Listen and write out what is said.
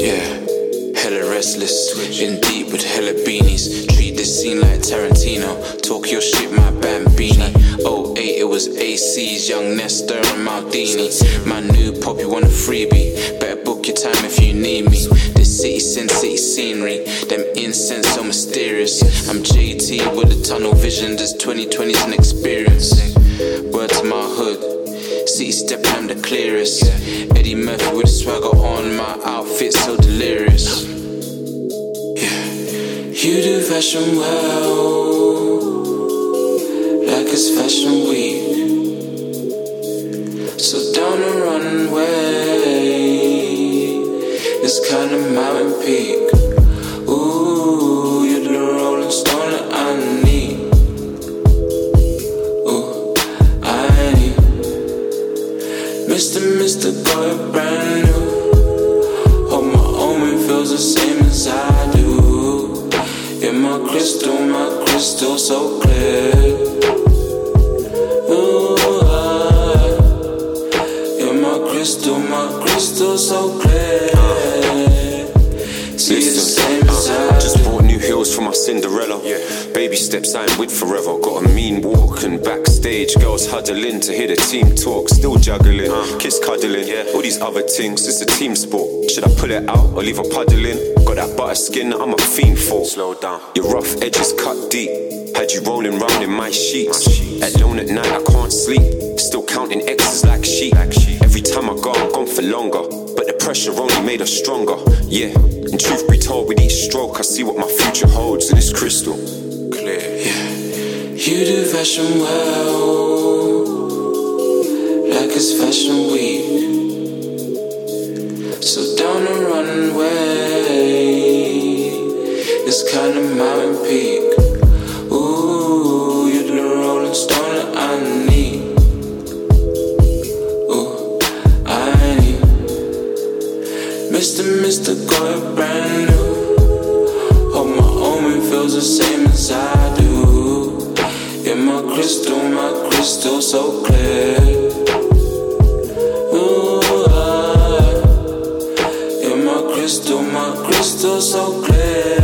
Yeah, hella restless, in deep with hella beanies. Treat this scene like Tarantino. Talk your shit, my Bambini. 08, it was AC's, Young Nestor and Maldini. My new pop, you want a freebie? Better book your time if you need me. This city sin, city scenery. Them incense so mysterious. I'm JT with a tunnel vision. This 2020's an experience. Word to my hood. City stepping, I'm the clearest. Eddie Murphy with a swagger on, my outfit so delirious. Yeah, you do fashion well, like it's fashion week. So down the runway, it's kinda mountain peak. Ooh, you're the rolling stone that I need. Mr. Got it brand new. Hope my omen feels the same as I do. Yeah, my crystal so clear. Ooh, yeah, my crystal so clear. See the same as I just bought new heels for my Cinderella. Baby steps I'm with forever. Got a mean walk and backstage girls huddling to hear the team talk. Still juggling, kiss cuddling, all these other things. It's a team sport. Should I pull it out or leave her puddling? Got that butter skin that I'm a fiend for. Slow down. Your rough edges cut deep. Had you rolling round in my sheets. Alone at night I can't sleep. Still counting X's like sheep. Every time I go I'm gone for longer. But the pressure only made us stronger. Yeah, and truth be told, with each stroke I see what my future holds, and it's crystal clear. Yeah, you do fashion well, like it's fashion week. So down the runway, it's kinda mountain peak. Ooh, you're the rolling stone that I need. Ooh, I need. Mr. Got it brand new. Hope my omen feels the same as I do. Yeah, my crystal so clear. Ooh, yeah, my crystal so clear.